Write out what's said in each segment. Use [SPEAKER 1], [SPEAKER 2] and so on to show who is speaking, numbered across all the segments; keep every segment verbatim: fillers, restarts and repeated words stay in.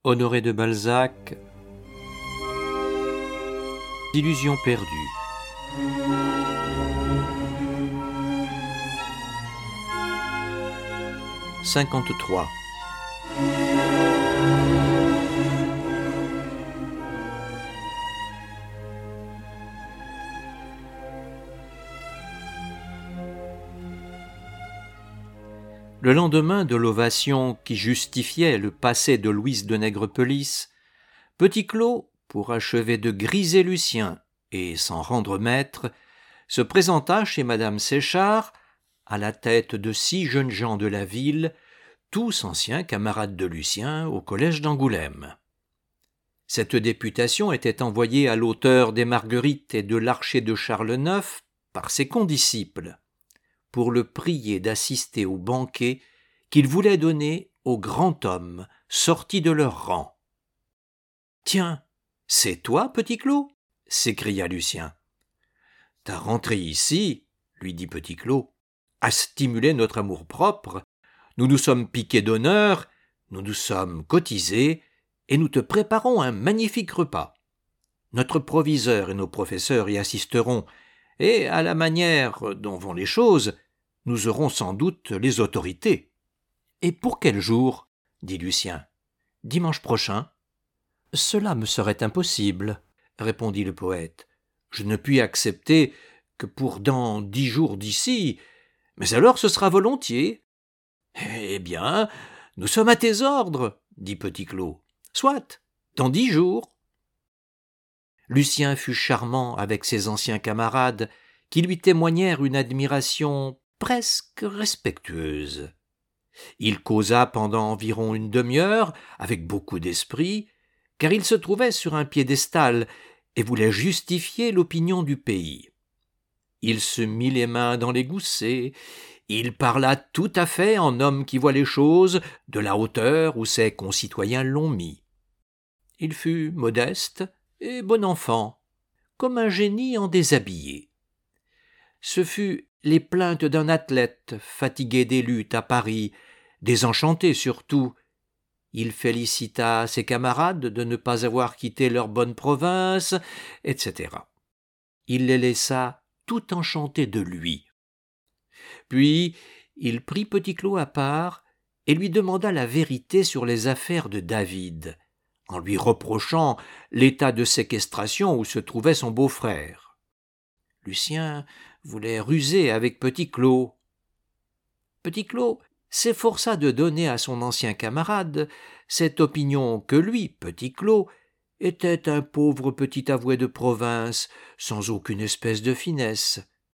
[SPEAKER 1] Honoré de Balzac, Illusion perdue. cinquante-trois. Le lendemain de l'ovation qui justifiait le passé de Louise de Nègrepelisse, Petit Claud, pour achever de griser Lucien et s'en rendre maître, se présenta chez madame Séchard, à la tête de six jeunes gens de la ville, tous anciens camarades de Lucien au collège d'Angoulême. Cette députation était envoyée à l'auteur des Marguerites et de l'Archer de Charles neuf par ses condisciples, pour le prier d'assister au banquet qu'il voulait donner aux grands hommes sortis de leur rang. « Tiens, c'est toi, Petit Claud ?» s'écria Lucien. « Ta rentrée ici, lui dit Petit Claud, a stimulé notre amour-propre. Nous nous sommes piqués d'honneur, nous nous sommes cotisés, et nous te préparons un magnifique repas. Notre proviseur et nos professeurs y assisteront, et à la manière dont vont les choses, nous aurons sans doute les autorités. »« Et pour quel jour ?» dit Lucien. « Dimanche prochain. »« Cela me serait impossible, » répondit le poète. « Je ne puis accepter que pour dans dix jours d'ici, mais alors ce sera volontiers. »« Eh bien, nous sommes à tes ordres, » dit Petit Claud. « Soit, dans dix jours. » Lucien fut charmant avec ses anciens camarades qui lui témoignèrent une admiration presque respectueuse. Il causa pendant environ une demi-heure avec beaucoup d'esprit, car il se trouvait sur un piédestal et voulait justifier l'opinion du pays. Il se mit les mains dans les goussets, il parla tout à fait en homme qui voit les choses de la hauteur où ses concitoyens l'ont mis. Il fut modeste et bon enfant, comme un génie en déshabillé. Ce fut les plaintes d'un athlète fatigué des luttes à Paris, désenchanté surtout. Il félicita ses camarades de ne pas avoir quitté leur bonne province, et cetera. Il les laissa tout enchantés de lui. Puis il prit Petit Claud à part et lui demanda la vérité sur les affaires de David, en lui reprochant l'état de séquestration où se trouvait son beau-frère. Lucien voulait ruser avec Petit Claud. Petit Claud s'efforça de donner à son ancien camarade cette opinion que lui, Petit Claud, était un pauvre petit avoué de province, sans aucune espèce de finesse.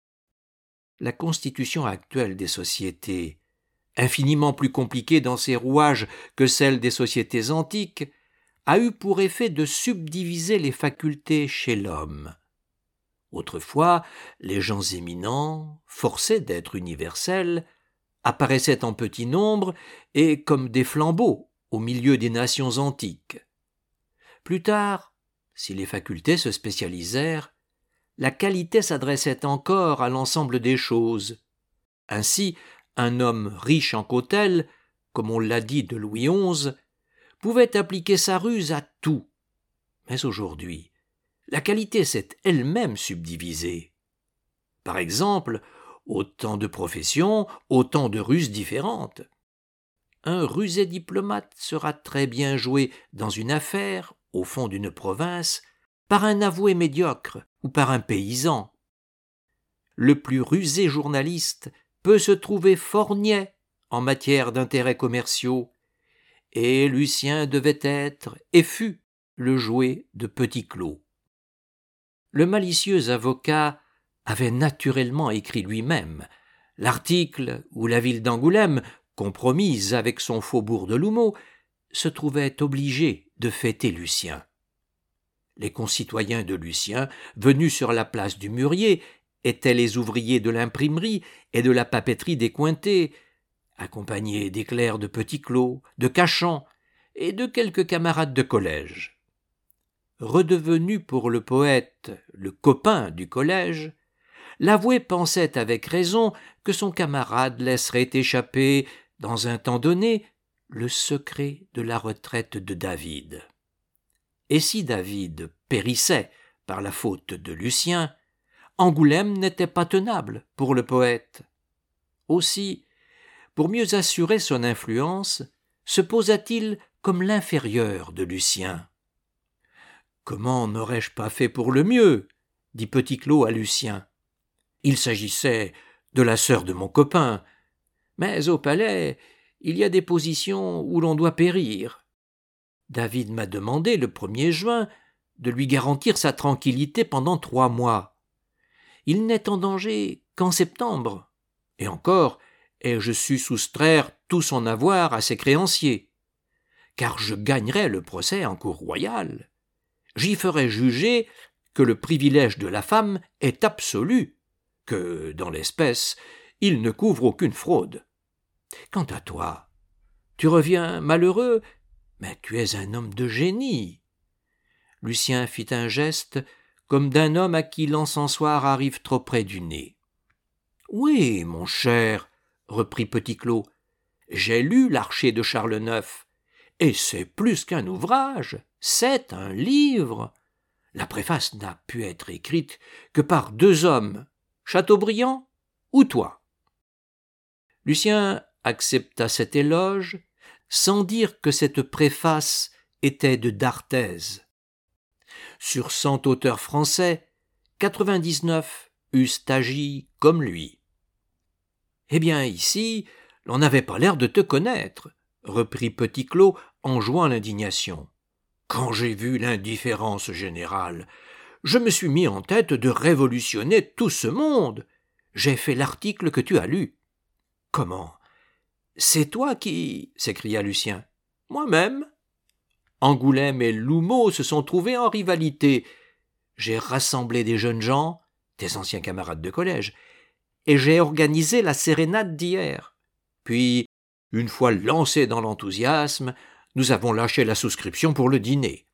[SPEAKER 1] La constitution actuelle des sociétés, infiniment plus compliquée dans ses rouages que celle des sociétés antiques, a eu pour effet de subdiviser les facultés chez l'homme. Autrefois, les gens éminents, forcés d'être universels, apparaissaient en petit nombre et comme des flambeaux au milieu des nations antiques. Plus tard, si les facultés se spécialisèrent, la qualité s'adressait encore à l'ensemble des choses. Ainsi, un homme riche en cautèle, comme on l'a dit de Louis onze, pouvait appliquer sa ruse à tout. Mais aujourd'hui, la qualité s'est elle-même subdivisée. Par exemple, autant de professions, autant de ruses différentes. Un rusé diplomate sera très bien joué dans une affaire, au fond d'une province, par un avoué médiocre ou par un paysan. Le plus rusé journaliste peut se trouver fort niais en matière d'intérêts commerciaux, et Lucien devait être, et fut, le jouet de Petit Claud. Le malicieux avocat avait naturellement écrit lui-même l'article où la ville d'Angoulême, compromise avec son faubourg de L'Houmeau, se trouvait obligée de fêter Lucien. Les concitoyens de Lucien, venus sur la place du Mûrier, étaient les ouvriers de l'imprimerie et de la papeterie des Cointet, accompagnés des clercs de Petit Claud, de Cachan et de quelques camarades de collège. Redevenu pour le poète le copain du collège, l'avoué pensait avec raison que son camarade laisserait échapper, dans un temps donné, le secret de la retraite de David. Et si David périssait par la faute de Lucien, Angoulême n'était pas tenable pour le poète. Aussi, pour mieux assurer son influence, se posa-t-il comme l'inférieur de Lucien. « Comment n'aurais-je pas fait pour le mieux ?» dit Petit Claud à Lucien. « Il s'agissait de la sœur de mon copain, mais au palais, il y a des positions où l'on doit périr. David m'a demandé le premier juin de lui garantir sa tranquillité pendant trois mois. Il n'est en danger qu'en septembre, et encore ai-je su soustraire tout son avoir à ses créanciers, car je gagnerai le procès en cour royale. J'y ferai juger que le privilège de la femme est absolu, que, dans l'espèce, il ne couvre aucune fraude. Quant à toi, tu reviens malheureux, mais tu es un homme de génie. » Lucien fit un geste comme d'un homme à qui l'encensoir arrive trop près du nez. « Oui, mon cher, » reprit Petit Claud, « j'ai lu l'Archer de Charles neuf, et c'est plus qu'un ouvrage, c'est un livre. La préface n'a pu être écrite que par deux hommes, Chateaubriand ou toi. » Lucien accepta cet éloge sans dire que cette préface était de d'Arthez. Sur cent auteurs français, quatre-vingt-dix-neuf eussent agi comme lui. « Eh bien, ici, l'on n'avait pas l'air de te connaître, » reprit Petit Claud en jouant l'indignation. « Quand j'ai vu l'indifférence générale, je me suis mis en tête de révolutionner tout ce monde. J'ai fait l'article que tu as lu. »« Comment ? C'est toi qui... » s'écria Lucien. « Moi-même. Angoulême et L'Houmeau se sont trouvés en rivalité. J'ai rassemblé des jeunes gens, tes anciens camarades de collège, et j'ai organisé la sérénade d'hier. Puis, une fois lancés dans l'enthousiasme, nous avons lâché la souscription pour le dîner.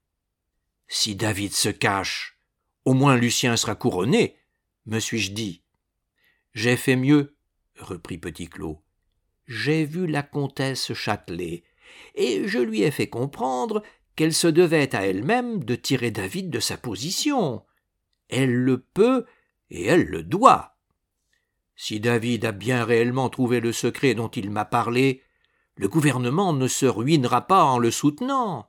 [SPEAKER 1] Si David se cache, au moins Lucien sera couronné, me suis-je dit. J'ai fait mieux, reprit Petit Claud. J'ai vu la comtesse Châtelet, et je lui ai fait comprendre qu'elle se devait à elle-même de tirer David de sa position. Elle le peut et elle le doit. Si David a bien réellement trouvé le secret dont il m'a parlé, le gouvernement ne se ruinera pas en le soutenant.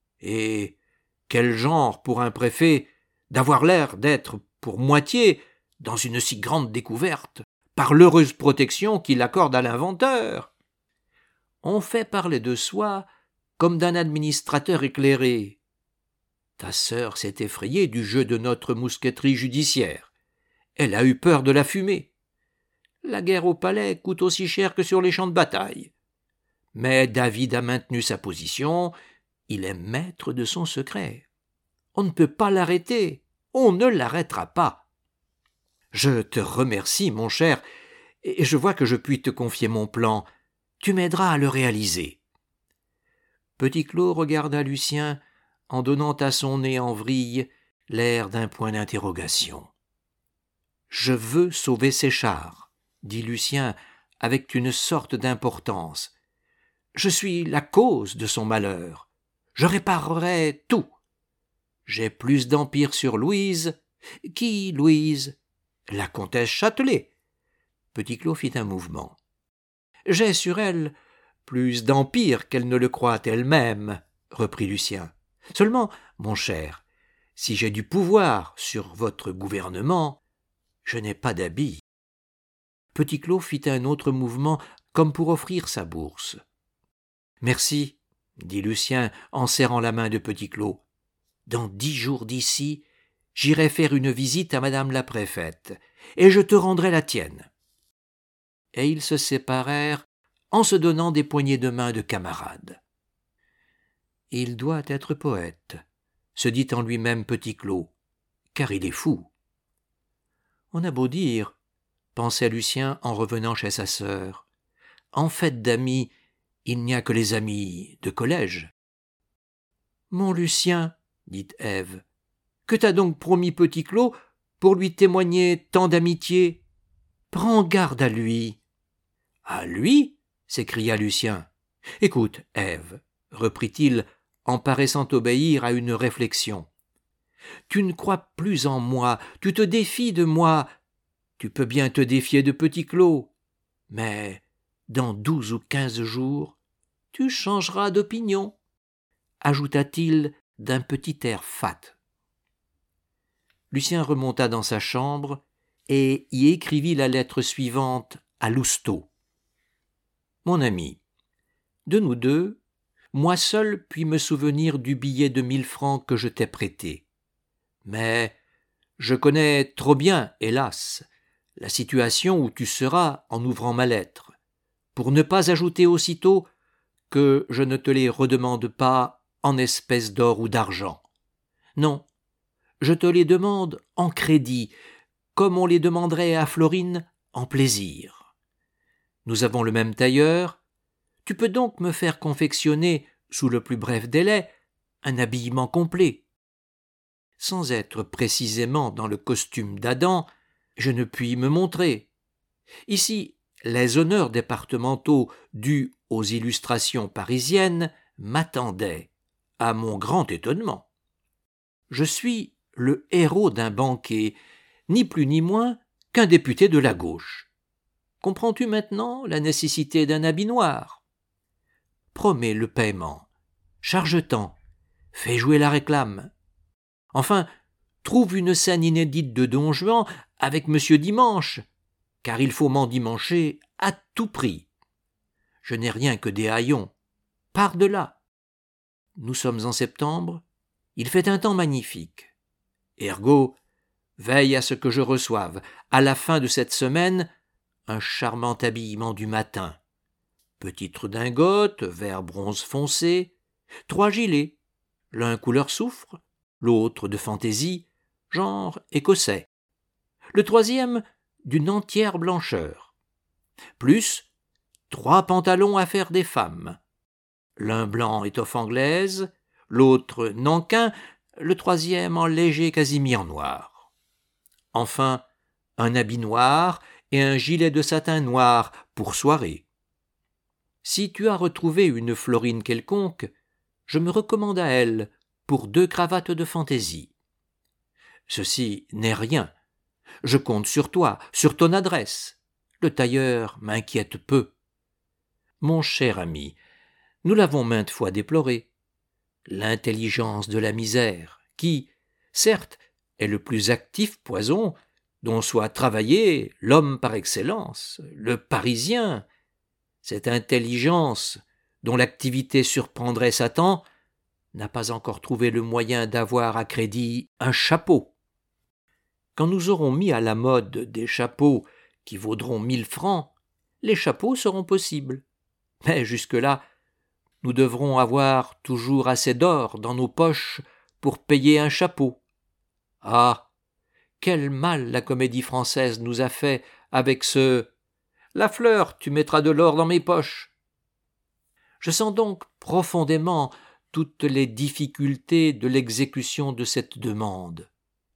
[SPEAKER 1] Et quel genre pour un préfet d'avoir l'air d'être pour moitié dans une si grande découverte, par l'heureuse protection qu'il accorde à l'inventeur. On fait parler de soi comme d'un administrateur éclairé. Ta sœur s'est effrayée du jeu de notre mousqueterie judiciaire. Elle a eu peur de la fumée. La guerre au palais coûte aussi cher que sur les champs de bataille. Mais David a maintenu sa position, il est maître de son secret. On ne peut pas l'arrêter, on ne l'arrêtera pas. Je te remercie, mon cher, et je vois que je puis te confier mon plan. Tu m'aideras à le réaliser. Petit Claud regarda Lucien en donnant à son nez en vrille l'air d'un point d'interrogation. « Je veux sauver Séchard, » dit Lucien avec une sorte d'importance. « Je suis la cause de son malheur. Je réparerai tout. J'ai plus d'empire sur Louise. Qui, Louise ? La comtesse Châtelet. » Petit Claud fit un mouvement. « J'ai sur elle plus d'empire qu'elle ne le croit elle-même, » reprit Lucien. « Seulement, mon cher, si j'ai du pouvoir sur votre gouvernement, je n'ai pas d'habit. » Petit Claud fit un autre mouvement comme pour offrir sa bourse. « Merci, » dit Lucien en serrant la main de Petit Claud. « Dans dix jours d'ici, j'irai faire une visite à madame la préfète, et je te rendrai la tienne. » Et ils se séparèrent en se donnant des poignées de main de camarades. « Il doit être poète, » se dit en lui-même Petit Claud, car il est fou. « On a beau dire, » pensait Lucien en revenant chez sa sœur, « en fait d'amis, il n'y a que les amis de collège. »« Mon Lucien, » dit Ève, « que t'a donc promis Petit Claud pour lui témoigner tant d'amitié ? Prends garde à lui. »« À lui ?» s'écria Lucien. « Écoute, Ève, reprit-il, en paraissant obéir à une réflexion. Tu ne crois plus en moi, tu te défies de moi. Tu peux bien te défier de Petit Claud, mais dans douze ou quinze jours, tu changeras d'opinion, ajouta-t-il d'un petit air fat. Lucien remonta dans sa chambre et y écrivit la lettre suivante à Lousteau. Mon ami, de nous deux, moi seul puis me souvenir du billet de mille francs que je t'ai prêté. Mais je connais trop bien, hélas, la situation où tu seras en ouvrant ma lettre, pour ne pas ajouter aussitôt que je ne te les redemande pas en espèces d'or ou d'argent. Non, je te les demande en crédit, comme on les demanderait à Florine en plaisir. Nous avons le même tailleur, tu peux donc me faire confectionner, sous le plus bref délai, un habillement complet. Sans être précisément dans le costume d'Adam, je ne puis me montrer. Ici, les honneurs départementaux dus aux illustrations parisiennes m'attendaient, à mon grand étonnement. Je suis le héros d'un banquet, ni plus ni moins qu'un député de la gauche. Comprends-tu maintenant la nécessité d'un habit noir ? Promets le paiement, charge-t'en, fais jouer la réclame. Enfin, trouve une scène inédite de Don Juan avec Monsieur Dimanche, car il faut m'endimancher à tout prix. Je n'ai rien que des haillons. Pars de là. Nous sommes en septembre, il fait un temps magnifique. Ergo, veille à ce que je reçoive, à la fin de cette semaine, un charmant habillement du matin. Petite redingote, vert bronze foncé, trois gilets, l'un couleur soufre, l'autre de fantaisie, genre écossais. Le troisième d'une entière blancheur. Plus trois pantalons à faire des femmes. L'un blanc étoffe anglaise, l'autre nankin, le troisième en léger casimir noir. Enfin, un habit noir et un gilet de satin noir pour soirée. Si tu as retrouvé une Florine quelconque, je me recommande à elle pour deux cravates de fantaisie. Ceci n'est rien. Je compte sur toi, sur ton adresse. Le tailleur m'inquiète peu. Mon cher ami, nous l'avons maintes fois déploré. L'intelligence de la misère, qui, certes, est le plus actif poison dont soit travaillé l'homme par excellence, le Parisien, cette intelligence dont l'activité surprendrait Satan, n'a pas encore trouvé le moyen d'avoir à crédit un chapeau. Quand nous aurons mis à la mode des chapeaux qui vaudront mille francs, les chapeaux seront possibles. Mais jusque-là, nous devrons avoir toujours assez d'or dans nos poches pour payer un chapeau. Ah, quel mal la comédie française nous a fait avec ce « La fleur, tu mettras de l'or dans mes poches ». Je sens donc profondément toutes les difficultés de l'exécution de cette demande.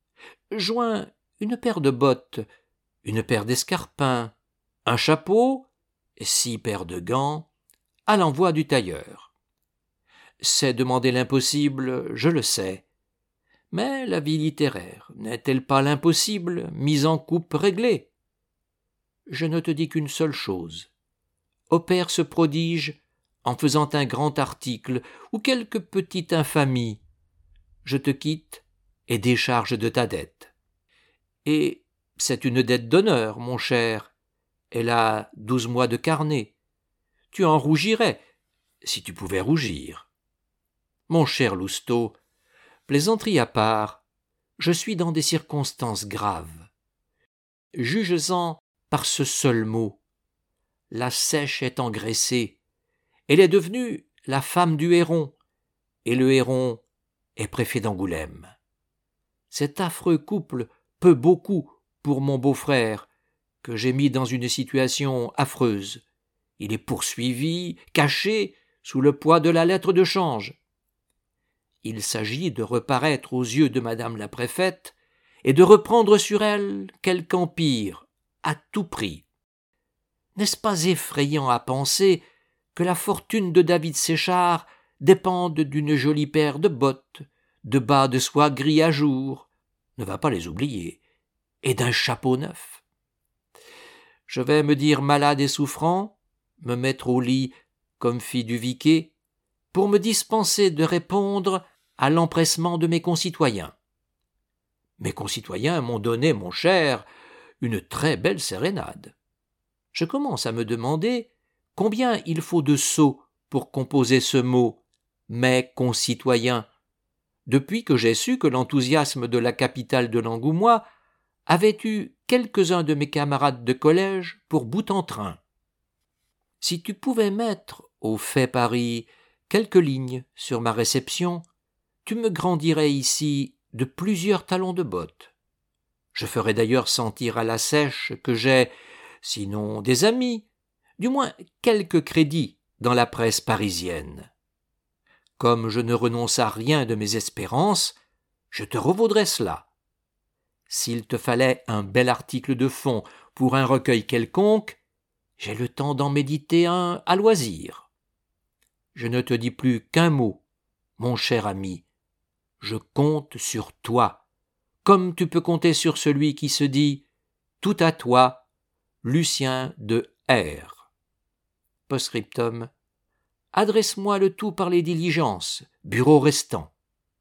[SPEAKER 1] Joins une paire de bottes, une paire d'escarpins, un chapeau, six paires de gants, à l'envoi du tailleur. C'est demander l'impossible, je le sais. Mais la vie littéraire n'est-elle pas l'impossible mise en coupe réglée ? Je ne te dis qu'une seule chose. Opère ce prodige en faisant un grand article ou quelque petite infamie. Je te quitte et décharge de ta dette. Et c'est une dette d'honneur, mon cher. Elle a douze mois de carnet. Tu en rougirais, si tu pouvais rougir. Mon cher Lousteau, plaisanterie à part, je suis dans des circonstances graves. Juges-en par ce seul mot. La seiche est engraissée. Elle est devenue la femme du héron, et le héron est préfet d'Angoulême. Cet affreux couple peut beaucoup pour mon beau-frère, que j'ai mis dans une situation affreuse. Il est poursuivi, caché, sous le poids de la lettre de change. Il s'agit de reparaître aux yeux de madame la préfète et de reprendre sur elle quelque empire, à tout prix. N'est-ce pas effrayant à penser que la fortune de David Séchard dépende d'une jolie paire de bottes, de bas de soie gris à jour, ne va pas les oublier, et d'un chapeau neuf. Je vais me dire malade et souffrant, me mettre au lit comme fille du Viquet, pour me dispenser de répondre à l'empressement de mes concitoyens. Mes concitoyens m'ont donné, mon cher, une très belle sérénade. Je commence à me demander combien il faut de sots pour composer ce mot « mes concitoyens » depuis que j'ai su que l'enthousiasme de la capitale de l'Angoumois avait eu quelques-uns de mes camarades de collège pour bout en train. Si tu pouvais mettre au fait Paris quelques lignes sur ma réception, tu me grandirais ici de plusieurs talons de bottes. Je ferais d'ailleurs sentir à la sèche que j'ai, sinon des amis, du moins quelques crédits dans la presse parisienne. Comme je ne renonce à rien de mes espérances, je te revaudrais cela. S'il te fallait un bel article de fond pour un recueil quelconque, j'ai le temps d'en méditer un à loisir. Je ne te dis plus qu'un mot, mon cher ami. Je compte sur toi, comme tu peux compter sur celui qui se dit « Tout à toi, Lucien de R. » Post-scriptum. Adresse-moi le tout par les diligences, bureau restant.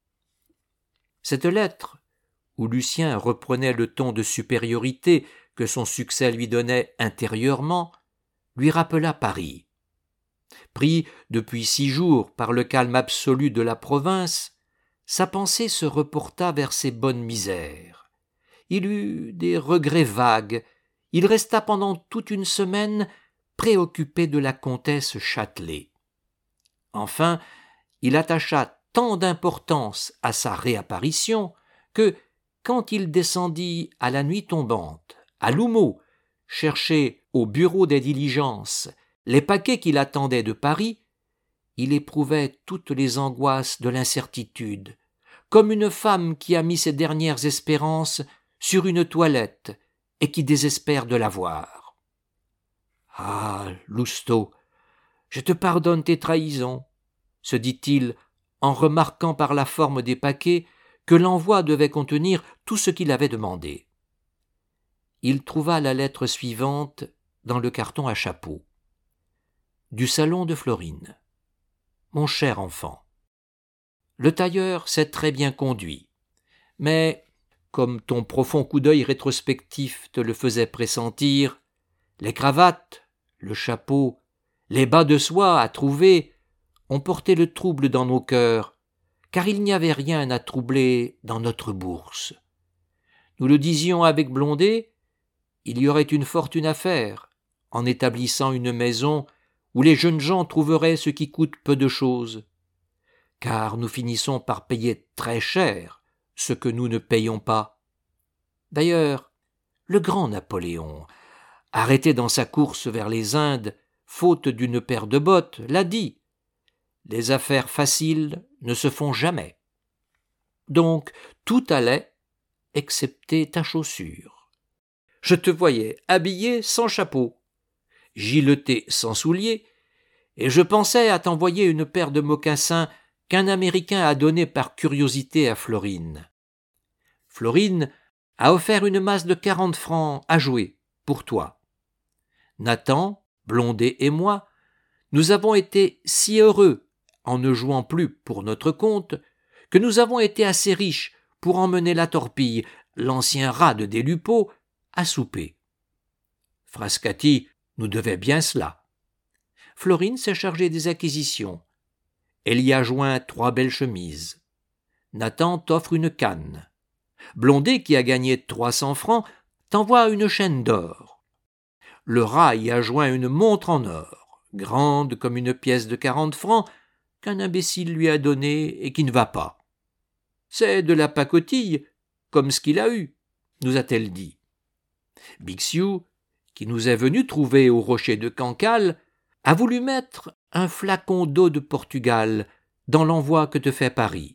[SPEAKER 1] Cette lettre, où Lucien reprenait le ton de supériorité que son succès lui donnait intérieurement, lui rappela Paris. Pris depuis six jours par le calme absolu de la province, sa pensée se reporta vers ses bonnes misères. Il eut des regrets vagues, il resta pendant toute une semaine préoccupé de la comtesse Châtelet. Enfin, il attacha tant d'importance à sa réapparition que, quand il descendit à la nuit tombante, à L'Houmeau, chercher au bureau des diligences les paquets qui l'attendaient de Paris, il éprouvait toutes les angoisses de l'incertitude, comme une femme qui a mis ses dernières espérances sur une toilette et qui désespère de la voir. « Ah, Lousteau, je te pardonne tes trahisons, » se dit-il en remarquant par la forme des paquets que l'envoi devait contenir tout ce qu'il avait demandé. Il trouva la lettre suivante dans le carton à chapeau. Du salon de Florine. Mon cher enfant, le tailleur s'est très bien conduit, mais, comme ton profond coup d'œil rétrospectif te le faisait pressentir, les cravates, le chapeau, les bas de soie à trouver ont porté le trouble dans nos cœurs, car il n'y avait rien à troubler dans notre bourse. Nous le disions avec Blondet, il y aurait une fortune à faire en établissant une maison où les jeunes gens trouveraient ce qui coûte peu de choses, car nous finissons par payer très cher ce que nous ne payons pas. D'ailleurs, le grand Napoléon, arrêté dans sa course vers les Indes, faute d'une paire de bottes, l'a dit. Les affaires faciles ne se font jamais. Donc, tout allait, excepté ta chaussure. Je te voyais habillé sans chapeau, gileté sans souliers, et je pensais à t'envoyer une paire de mocassins qu'un Américain a donnés par curiosité à Florine. Florine a offert une masse de quarante francs à jouer, pour toi. Nathan, Blondet et moi, nous avons été si heureux en ne jouant plus pour notre compte, que nous avons été assez riches pour emmener la torpille, l'ancien rat de des Lupeaulx, à souper. Frascati nous devait bien cela. Florine s'est chargée des acquisitions. Elle y a joint trois belles chemises. Nathan t'offre une canne. Blondet, qui a gagné trois cents francs, t'envoie une chaîne d'or. Le rat y a joint une montre en or, grande comme une pièce de quarante francs, qu'un imbécile lui a donnée et qui ne va pas. C'est de la pacotille, comme ce qu'il a eu, nous a-t-elle dit. Bixiou, qui nous est venu trouver au rocher de Cancale, a voulu mettre un flacon d'eau de Portugal dans l'envoi que te fait Paris.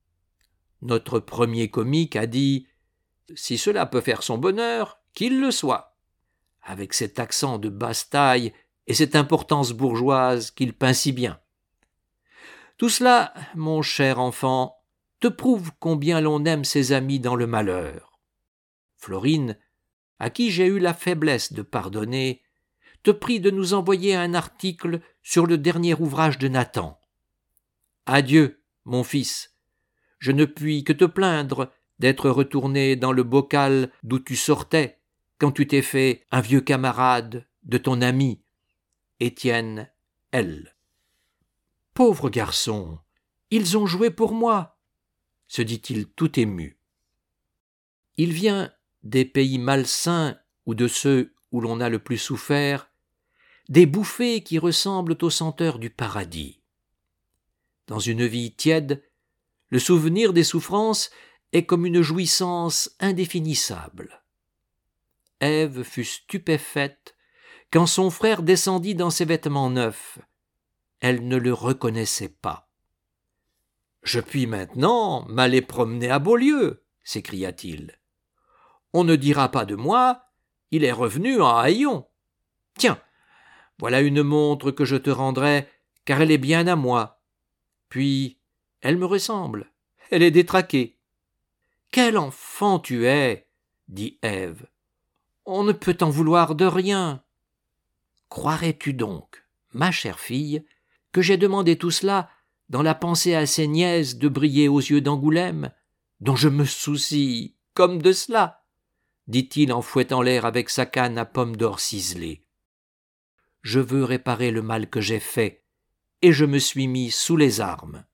[SPEAKER 1] Notre premier comique a dit « Si cela peut faire son bonheur, qu'il le soit », avec cet accent de basse-taille et cette importance bourgeoise qu'il peint si bien. Tout cela, mon cher enfant, te prouve combien l'on aime ses amis dans le malheur. Florine, à qui j'ai eu la faiblesse de pardonner, te prie de nous envoyer un article sur le dernier ouvrage de Nathan. Adieu, mon fils, je ne puis que te plaindre d'être retourné dans le bocal d'où tu sortais quand tu t'es fait un vieux camarade de ton ami, Étienne L. Pauvre garçon, ils ont joué pour moi, se dit-il tout ému. Il vient des pays malsains ou de ceux où l'on a le plus souffert, des bouffées qui ressemblent aux senteurs du paradis. Dans une vie tiède, le souvenir des souffrances est comme une jouissance indéfinissable. Ève fut stupéfaite quand son frère descendit dans ses vêtements neufs. Elle ne le reconnaissait pas. « Je puis maintenant m'aller promener à Beaulieu !» s'écria-t-il. « On ne dira pas de moi, il est revenu en haillons. Tiens, voilà une montre que je te rendrai, car elle est bien à moi. Puis, elle me ressemble, elle est détraquée. »« Quel enfant tu es !» dit Ève. « On ne peut t'en vouloir de rien. » Croirais-tu donc, ma chère fille, que j'ai demandé tout cela dans la pensée assez niaise de briller aux yeux d'Angoulême, dont je me soucie comme de cela, dit-il en fouettant l'air avec sa canne à pomme d'or ciselée. Je veux réparer le mal que j'ai fait, et je me suis mis sous les armes.